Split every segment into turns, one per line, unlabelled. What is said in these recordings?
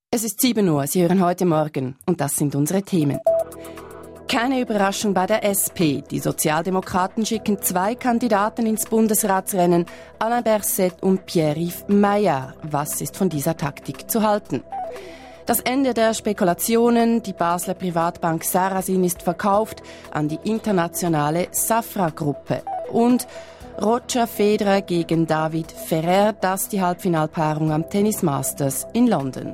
Es ist 7 Uhr, Sie hören heute Morgen und das sind unsere Themen. Keine Überraschung bei der SP. Die Sozialdemokraten schicken 2 Kandidaten ins Bundesratsrennen, Alain Berset und Pierre-Yves Maillard. Was ist von dieser Taktik zu halten? Das Ende der Spekulationen. Die Basler Privatbank Sarasin ist verkauft an die internationale Safra-Gruppe. Und Roger Federer gegen David Ferrer, das die Halbfinalpaarung am Tennis Masters in London.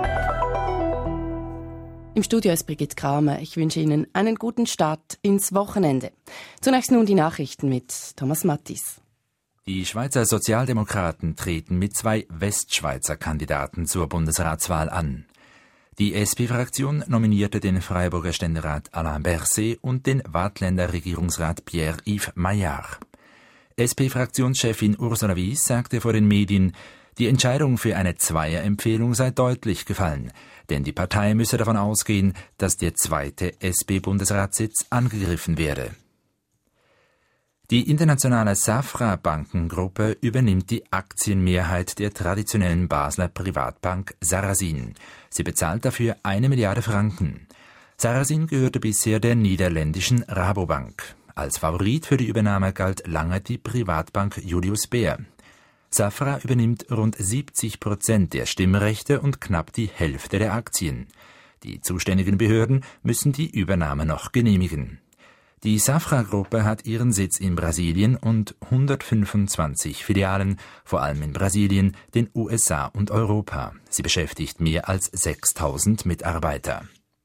Im Studio ist Brigitte Kramer. Ich wünsche Ihnen einen guten Start ins Wochenende. Zunächst nun die Nachrichten mit Thomas Mattis.
Die Schweizer Sozialdemokraten treten mit 2 Westschweizer Kandidaten zur Bundesratswahl an. Die SP-Fraktion nominierte den Freiburger Ständerat Alain Berset und den Waadtländer Regierungsrat Pierre-Yves Maillard. SP-Fraktionschefin Ursula Wyss sagte vor den Medien, die Entscheidung für eine Zweierempfehlung sei deutlich gefallen, denn die Partei müsse davon ausgehen, dass der 2. SP-Bundesratssitz angegriffen werde. Die internationale Safra-Bankengruppe übernimmt die Aktienmehrheit der traditionellen Basler Privatbank Sarasin. Sie bezahlt dafür 1 Milliarde Franken. Sarasin gehörte bisher der niederländischen Rabobank. Als Favorit für die Übernahme galt lange die Privatbank Julius Baer. Safra übernimmt rund 70% der Stimmrechte und knapp die Hälfte der Aktien. Die zuständigen Behörden müssen die Übernahme noch genehmigen. Die Safra-Gruppe hat ihren Sitz in Brasilien und 125 Filialen, vor allem in Brasilien, den USA und Europa. Sie beschäftigt mehr als 6.000 Mitarbeiter.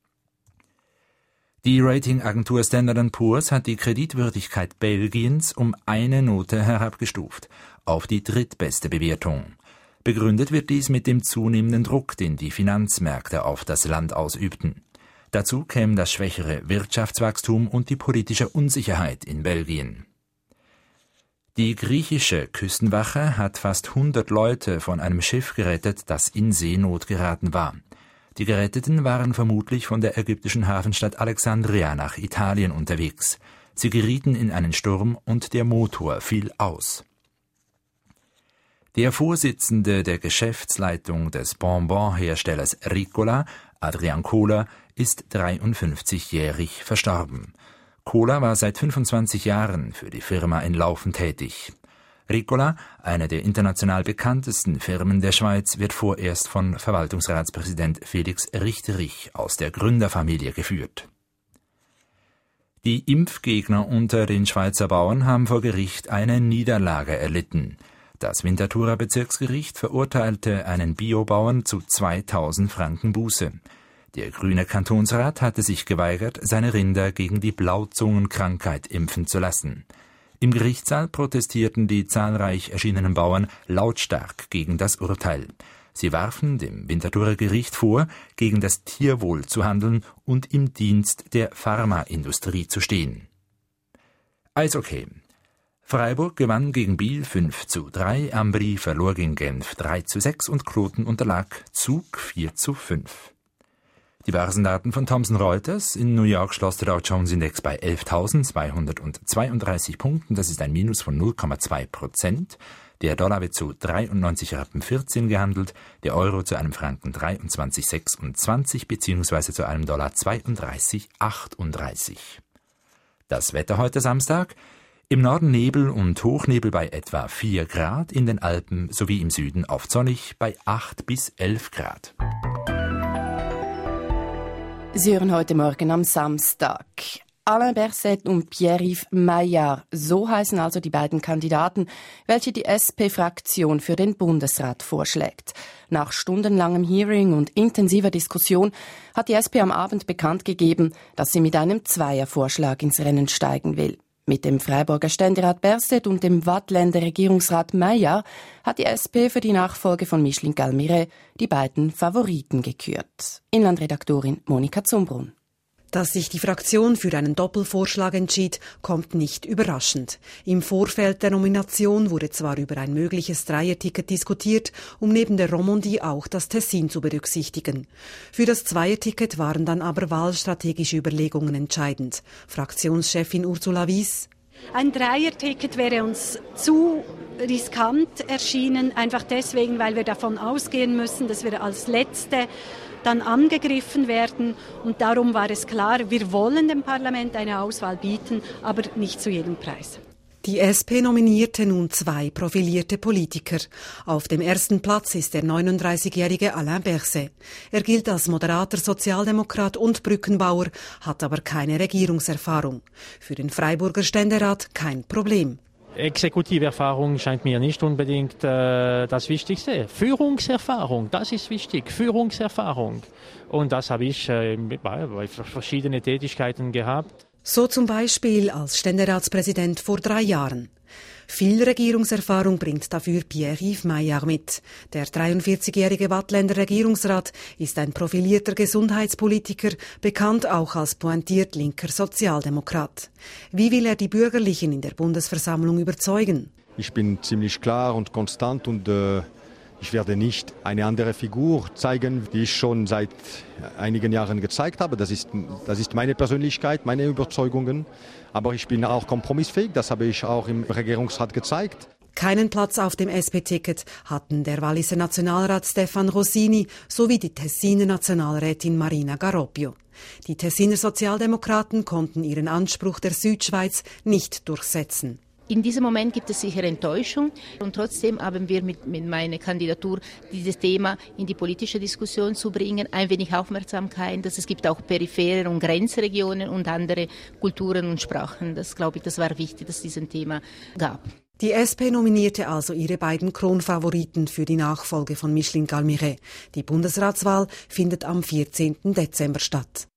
Die Ratingagentur Standard & Poor's hat die Kreditwürdigkeit Belgiens um 1 Note herabgestuft, auf die drittbeste Bewertung. Begründet wird dies mit dem zunehmenden Druck, den die Finanzmärkte auf das Land ausübten. Dazu kämen das schwächere Wirtschaftswachstum und die politische Unsicherheit in Belgien. Die griechische Küstenwache hat fast 100 Leute von einem Schiff gerettet, das in Seenot geraten war. Die Geretteten waren vermutlich von der ägyptischen Hafenstadt Alexandria nach Italien unterwegs. Sie gerieten in einen Sturm und der Motor fiel aus. Der Vorsitzende der Geschäftsleitung des Bonbon-Herstellers Ricola, Adrian Kohler, ist 53-jährig verstorben. Kohler war seit 25 Jahren für die Firma in Laufen tätig. Ricola, eine der international bekanntesten Firmen der Schweiz, wird vorerst von Verwaltungsratspräsident Felix Richterich aus der Gründerfamilie geführt. Die Impfgegner unter den Schweizer Bauern haben vor Gericht eine Niederlage erlitten. Das Winterthurer Bezirksgericht verurteilte einen Biobauern zu 2.000 Franken Buße. Der grüne Kantonsrat hatte sich geweigert, seine Rinder gegen die Blauzungenkrankheit impfen zu lassen. Im Gerichtssaal protestierten die zahlreich erschienenen Bauern lautstark gegen das Urteil. Sie warfen dem Winterthurer Gericht vor, gegen das Tierwohl zu handeln und im Dienst der Pharmaindustrie zu stehen. Eishockey. Freiburg gewann gegen Biel 5:3, Ambri verlor gegen Genf 3:6 und Kloten unterlag Zug 4:5. Die Börsendaten von Thomson Reuters. In New York schloss der Dow Jones Index bei 11.232 Punkten. Das ist ein Minus von 0,2%. Der Dollar wird zu 93,14 Rappen gehandelt, der Euro zu einem Franken 23,26 bzw. zu einem Dollar 32,38. Das Wetter heute Samstag. Im Norden Nebel und Hochnebel bei etwa 4 Grad, in den Alpen sowie im Süden oft sonnig bei 8 bis 11 Grad.
Sie hören heute Morgen am Samstag. Alain Berset und Pierre-Yves Maillard, so heißen also die beiden Kandidaten, welche die SP-Fraktion für den Bundesrat vorschlägt. Nach stundenlangem Hearing und intensiver Diskussion hat die SP am Abend bekannt gegeben, dass sie mit einem Zweiervorschlag ins Rennen steigen will. Mit dem Freiburger Ständerat Berset und dem Waadtländer Regierungsrat Maillard hat die SP für die Nachfolge von Micheline Galmire die beiden Favoriten gekürt. Inlandredaktorin Monika Zumbrunn.
Dass sich die Fraktion für einen Doppelvorschlag entschied, kommt nicht überraschend. Im Vorfeld der Nomination wurde zwar über ein mögliches Dreierticket diskutiert, um neben der Romandie auch das Tessin zu berücksichtigen. Für das Zweierticket waren dann aber wahlstrategische Überlegungen entscheidend. Fraktionschefin Ursula Wyss:
Ein Dreierticket wäre uns zu riskant erschienen, einfach deswegen, weil wir davon ausgehen müssen, dass wir als Letzte dann angegriffen werden. Und darum war es klar, wir wollen dem Parlament eine Auswahl bieten, aber nicht zu jedem Preis.
Die SP nominierte nun 2 profilierte Politiker. Auf dem ersten Platz ist der 39-jährige Alain Berset. Er gilt als moderater Sozialdemokrat und Brückenbauer, hat aber keine Regierungserfahrung. Für den Freiburger Ständerat kein Problem.
Exekutiverfahrung scheint mir nicht unbedingt das Wichtigste. Führungserfahrung, das ist wichtig. Führungserfahrung. Und das habe ich bei verschiedenen Tätigkeiten gehabt.
So zum Beispiel als Ständeratspräsident vor 3 Jahren. Viel Regierungserfahrung bringt dafür Pierre-Yves Maillard mit. Der 43-jährige Waadtländer Regierungsrat ist ein profilierter Gesundheitspolitiker, bekannt auch als pointiert linker Sozialdemokrat. Wie will er die Bürgerlichen in der Bundesversammlung überzeugen?
Ich bin ziemlich klar und konstant und ich werde nicht eine andere Figur zeigen, die ich schon seit einigen Jahren gezeigt habe. Das ist meine Persönlichkeit, meine Überzeugungen. Aber ich bin auch kompromissfähig, das habe ich auch im Regierungsrat gezeigt.
Keinen Platz auf dem SP-Ticket hatten der Walliser Nationalrat Stefan Rossini sowie die Tessiner Nationalrätin Marina Garoppio. Die Tessiner Sozialdemokraten konnten ihren Anspruch der Südschweiz nicht durchsetzen.
In diesem Moment gibt es sicher Enttäuschung und trotzdem haben wir mit meiner Kandidatur dieses Thema in die politische Diskussion zu bringen, ein wenig Aufmerksamkeit, dass es gibt auch periphere und Grenzregionen und andere Kulturen und Sprachen. Das glaube ich, das war wichtig, dass es dieses Thema gab.
Die SP nominierte also ihre beiden Kronfavoriten für die Nachfolge von Micheline Galmiret. Die Bundesratswahl findet am 14. Dezember statt.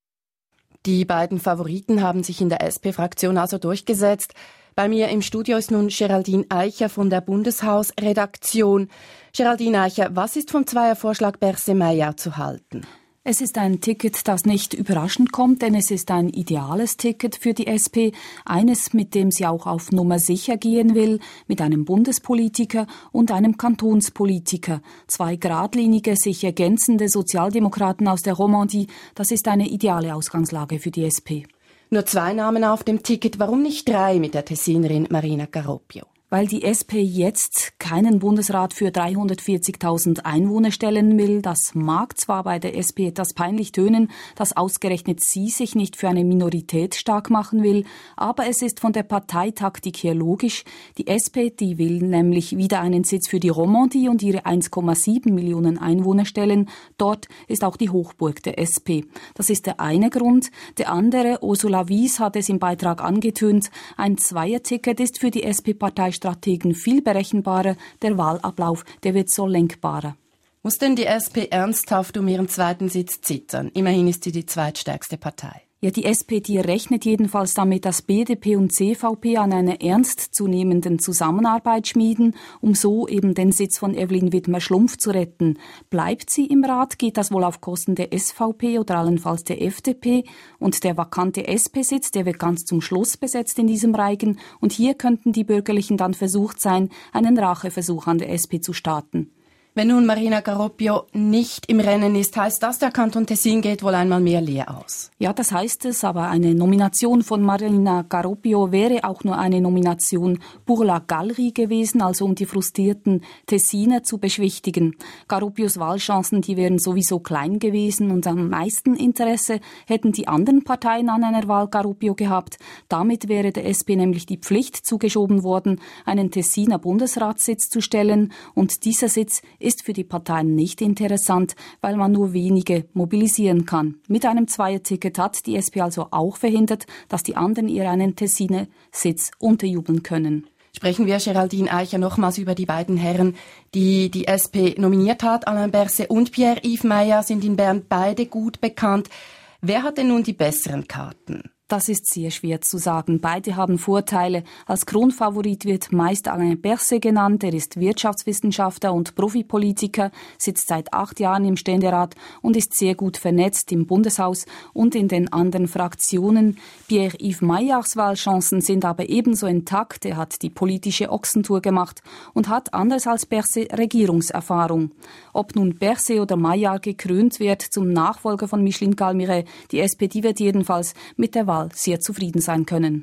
Die beiden Favoriten haben sich in der SP-Fraktion also durchgesetzt. Bei mir im Studio ist nun Geraldine Eicher von der Bundeshaus-Redaktion. Geraldine Eicher, was ist vom Zweiervorschlag Berset-Maillard zu halten?
Es ist ein Ticket, das nicht überraschend kommt, denn es ist ein ideales Ticket für die SP, eines, mit dem sie auch auf Nummer sicher gehen will, mit einem Bundespolitiker und einem Kantonspolitiker. 2 geradlinige, sich ergänzende Sozialdemokraten aus der Romandie, das ist eine ideale Ausgangslage für die SP.
Nur 2 Namen auf dem Ticket, warum nicht 3 mit der Tessinerin Marina Garoppio?
Weil die SP jetzt keinen Bundesrat für 340.000 Einwohner stellen will. Das mag zwar bei der SP etwas peinlich tönen, dass ausgerechnet sie sich nicht für eine Minorität stark machen will, aber es ist von der Parteitaktik her logisch. Die SP, die will nämlich wieder einen Sitz für die Romandie und ihre 1,7 Millionen Einwohner stellen. Dort ist auch die Hochburg der SP. Das ist der eine Grund. Der andere, Ursula Wies hat es im Beitrag angetönt, ein Zweierticket ist für die SP-Partei Strategen viel berechenbarer, der Wahlablauf, der wird so lenkbarer.
Muss denn die SP ernsthaft um ihren 2. Sitz zittern? Immerhin ist sie die zweitstärkste Partei.
Ja, die SP, die rechnet jedenfalls damit, dass BDP und CVP an einer ernstzunehmenden Zusammenarbeit schmieden, um so eben den Sitz von Evelyn Widmer-Schlumpf zu retten. Bleibt sie im Rat, geht das wohl auf Kosten der SVP oder allenfalls der FDP. Und der vakante SP-Sitz, der wird ganz zum Schluss besetzt in diesem Reigen. Und hier könnten die Bürgerlichen dann versucht sein, einen Racheversuch an der SP zu starten.
Wenn nun Marina Garoppio nicht im Rennen ist, heißt das, der Kanton Tessin geht wohl einmal mehr leer aus.
Ja, das heißt es, aber eine Nomination von Marina Garoppio wäre auch nur eine Nomination pour la galerie gewesen, also um die frustrierten Tessiner zu beschwichtigen. Garoppios Wahlchancen, die wären sowieso klein gewesen und am meisten Interesse hätten die anderen Parteien an einer Wahl Garoppio gehabt. Damit wäre der SP nämlich die Pflicht zugeschoben worden, einen Tessiner Bundesratssitz zu stellen, und dieser Sitz ist für die Parteien nicht interessant, weil man nur wenige mobilisieren kann. Mit einem Zweierticket hat die SP also auch verhindert, dass die anderen ihr einen Tessiner Sitz unterjubeln können.
Sprechen wir, Geraldine Eicher, nochmals über die beiden Herren, die die SP nominiert hat. Alain Berset und Pierre-Yves Maillard sind in Bern beide gut bekannt. Wer hat denn nun die besseren Karten?
Das ist sehr schwer zu sagen. Beide haben Vorteile. Als Kronfavorit wird meist Alain Berset genannt. Er ist Wirtschaftswissenschaftler und Profipolitiker, sitzt seit 8 Jahren im Ständerat und ist sehr gut vernetzt im Bundeshaus und in den anderen Fraktionen. Pierre-Yves Maillards Wahlchancen sind aber ebenso intakt. Er hat die politische Ochsentour gemacht und hat anders als Berset Regierungserfahrung. Ob nun Berset oder Maillard gekrönt wird zum Nachfolger von Micheline Galmiret, die SPD wird jedenfalls mit der Wahl sehr zufrieden sein können.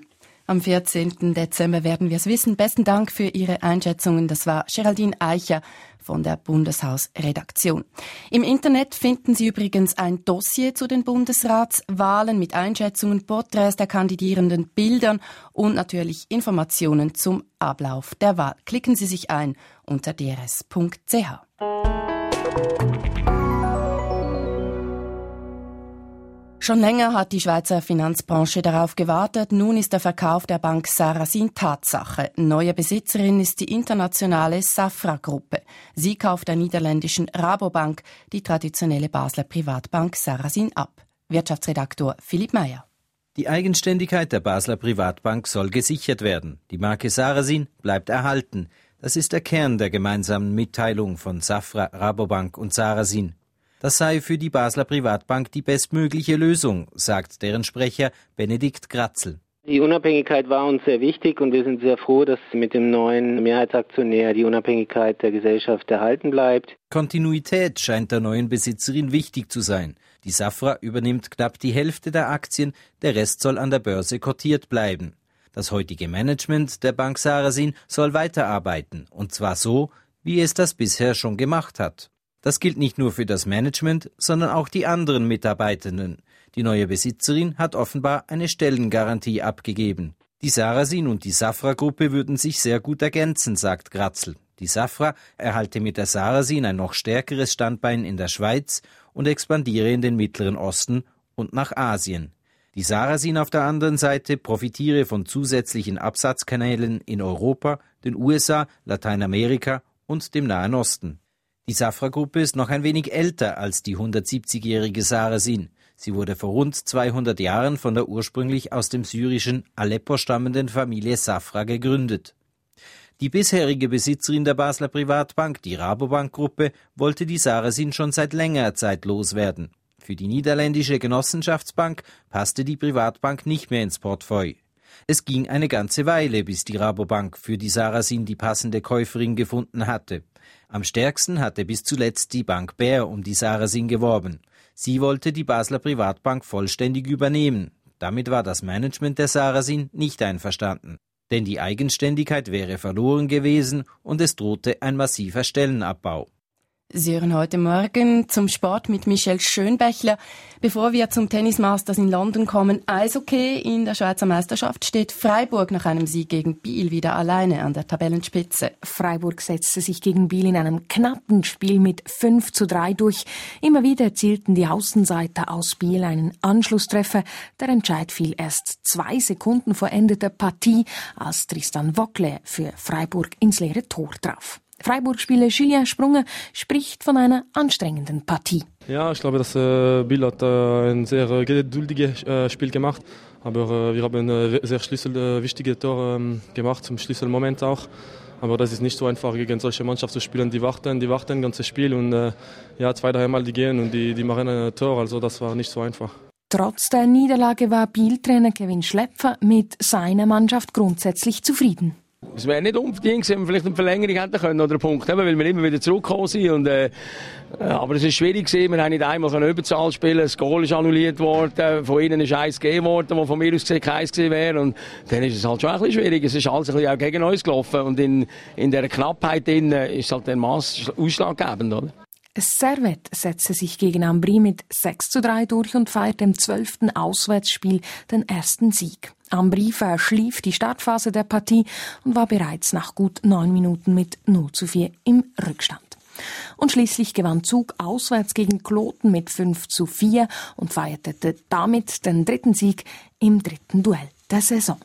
Am 14. Dezember werden wir es wissen. Besten Dank für Ihre Einschätzungen. Das war Geraldine Eicher von der Bundeshausredaktion. Im Internet finden Sie übrigens ein Dossier zu den Bundesratswahlen mit Einschätzungen, Porträts der Kandidierenden, Bildern und natürlich Informationen zum Ablauf der Wahl. Klicken Sie sich ein unter drs.ch. Schon länger hat die Schweizer Finanzbranche darauf gewartet. Nun ist der Verkauf der Bank Sarasin Tatsache. Neue Besitzerin ist die internationale Safra-Gruppe. Sie kauft der niederländischen Rabobank die traditionelle Basler Privatbank Sarasin ab. Wirtschaftsredaktor Philipp Meyer.
Die Eigenständigkeit der Basler Privatbank soll gesichert werden. Die Marke Sarasin bleibt erhalten. Das ist der Kern der gemeinsamen Mitteilung von Safra, Rabobank und Sarasin. Das sei für die Basler Privatbank die bestmögliche Lösung, sagt deren Sprecher Benedikt Gratzl.
Die Unabhängigkeit war uns sehr wichtig und wir sind sehr froh, dass mit dem neuen Mehrheitsaktionär die Unabhängigkeit der Gesellschaft erhalten bleibt.
Kontinuität scheint der neuen Besitzerin wichtig zu sein. Die Safra übernimmt knapp die Hälfte der Aktien, der Rest soll an der Börse kotiert bleiben. Das heutige Management der Bank Sarasin soll weiterarbeiten, und zwar so, wie es das bisher schon gemacht hat. Das gilt nicht nur für das Management, sondern auch die anderen Mitarbeitenden. Die neue Besitzerin hat offenbar eine Stellengarantie abgegeben. Die Sarasin und die Safra-Gruppe würden sich sehr gut ergänzen, sagt Gratzl. Die Safra erhalte mit der Sarasin ein noch stärkeres Standbein in der Schweiz und expandiere in den Mittleren Osten und nach Asien. Die Sarasin auf der anderen Seite profitiere von zusätzlichen Absatzkanälen in Europa, den USA, Lateinamerika und dem Nahen Osten. Die Safra-Gruppe ist noch ein wenig älter als die 170-jährige Sarasin. Sie wurde vor rund 200 Jahren von der ursprünglich aus dem syrischen Aleppo stammenden Familie Safra gegründet. Die bisherige Besitzerin der Basler Privatbank, die Rabobank-Gruppe, wollte die Sarasin schon seit längerer Zeit loswerden. Für die niederländische Genossenschaftsbank passte die Privatbank nicht mehr ins Portfolio. Es ging eine ganze Weile, bis die Rabobank für die Sarasin die passende Käuferin gefunden hatte. Am stärksten hatte bis zuletzt die Bank Bär um die Sarasin geworben. Sie wollte die Basler Privatbank vollständig übernehmen. Damit war das Management der Sarasin nicht einverstanden. Denn die Eigenständigkeit wäre verloren gewesen und es drohte ein massiver Stellenabbau.
Sie hören heute Morgen zum Sport mit Michel Schönbächler. Bevor wir zum Tennismasters in London kommen, Eishockey in der Schweizer Meisterschaft steht Freiburg nach einem Sieg gegen Biel wieder alleine an der Tabellenspitze.
Freiburg setzte sich gegen Biel in einem knappen Spiel mit 5:3 durch. Immer wieder erzielten die Außenseiter aus Biel einen Anschlusstreffer. Der Entscheid fiel erst 2 Sekunden vor Ende der Partie, als Tristan Wockle für Freiburg ins leere Tor traf. Freiburg-Spieler Julien Sprunger spricht von einer anstrengenden Partie.
Ja, ich glaube, dass Biel hat ein sehr geduldiges Spiel gemacht. Aber wir haben ein sehr wichtiges Tor gemacht, zum Schlüsselmoment auch. Aber das ist nicht so einfach, gegen solche Mannschaft zu spielen. Die warten das ganze Spiel und 2-3 Mal die gehen und die machen ein Tor. Also das war nicht so einfach.
Trotz der Niederlage war Biel-Trainer Kevin Schläpfer mit seiner Mannschaft grundsätzlich zufrieden.
Es wäre nicht unbedingt, wenn wir vielleicht eine Verlängerung hätten können oder einen Punkt haben, weil wir immer wieder zurückgekommen sind. Aber es ist schwierig gewesen. Wir haben nicht einmal eine Überzahl spielen. Das Goal ist annulliert worden. Von ihnen ist eins gegeben worden, wo von mir aus gesehen keins gewesen wäre. Und dann ist es halt schon ein bisschen schwierig. Es ist alles ein bisschen auch gegen uns gelaufen. Und in dieser Knappheit ist halt der Mass ausschlaggebend, oder?
Servette setzte sich gegen Ambri mit 6:3 durch und feierte im 12. Auswärtsspiel den ersten Sieg. Ambri verschlief die Startphase der Partie und war bereits nach gut 9 Minuten mit 0:4 im Rückstand. Und schließlich gewann Zug auswärts gegen Kloten mit 5:4 und feierte damit den 3. Sieg im 3. Duell der Saison.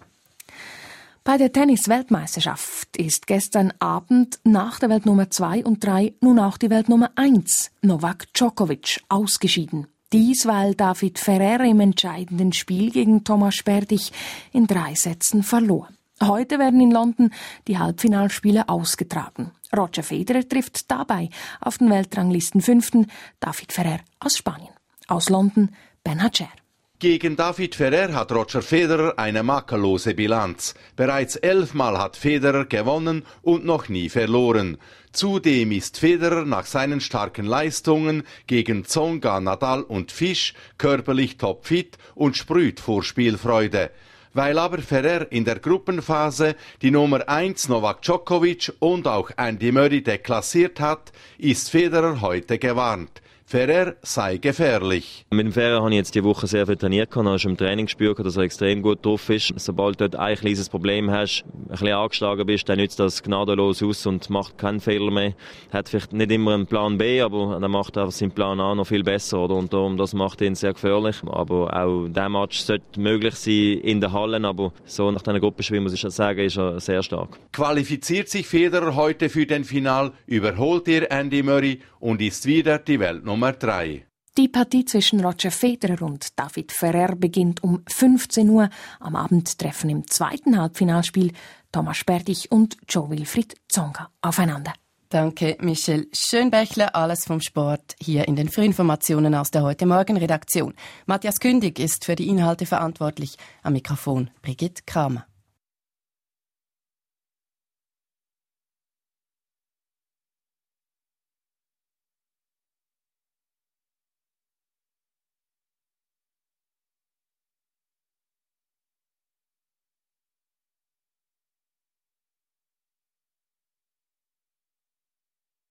Bei der Tennis-Weltmeisterschaft ist gestern Abend nach der Weltnummer 2 und 3 nun auch die Weltnummer 1, Novak Djokovic, ausgeschieden. Dies, weil David Ferrer im entscheidenden Spiel gegen Thomas Berdych in 3 Sätzen verlor. Heute werden in London die Halbfinalspiele ausgetragen. Roger Federer trifft dabei auf den Weltranglisten 5. David Ferrer aus Spanien. Aus London, Ben Hacer.
Gegen David Ferrer hat Roger Federer eine makellose Bilanz. Bereits 11 Mal hat Federer gewonnen und noch nie verloren. Zudem ist Federer nach seinen starken Leistungen gegen Tsonga, Nadal und Fisch körperlich topfit und sprüht vor Spielfreude. Weil aber Ferrer in der Gruppenphase die Nummer 1 Novak Djokovic und auch Andy Murray deklassiert hat, ist Federer heute gewarnt. Ferrer sei gefährlich.
Mit dem Ferrer habe ich jetzt die Woche sehr viel trainiert. Ich habe schon im Training gespürt, dass er extrem gut drauf ist. Sobald du dort ein kleines Problem hast, ein bisschen angeschlagen bist, dann nützt das gnadenlos aus und macht keinen Fehler mehr. Er hat vielleicht nicht immer einen Plan B, aber er macht einfach seinen Plan A noch viel besser. Oder? Und darum, das macht ihn sehr gefährlich. Aber auch dieser Match sollte möglich sein in den Hallen. Aber so nach diesen Gruppenspielen, muss ich schon sagen, ist er sehr stark.
Qualifiziert sich Federer heute für den Final, überholt er Andy Murray und ist wieder die Weltnummer 3.
Die Partie zwischen Roger Federer und David Ferrer beginnt um 15 Uhr. Am Abend treffen im zweiten Halbfinalspiel Thomas Berdych und Jo-Wilfried Tsonga aufeinander.
Danke, Michelle Schönbächler. Alles vom Sport hier in den Frühinformationen aus der Heute-Morgen-Redaktion. Matthias Kündig ist für die Inhalte verantwortlich. Am Mikrofon Brigitte Kramer.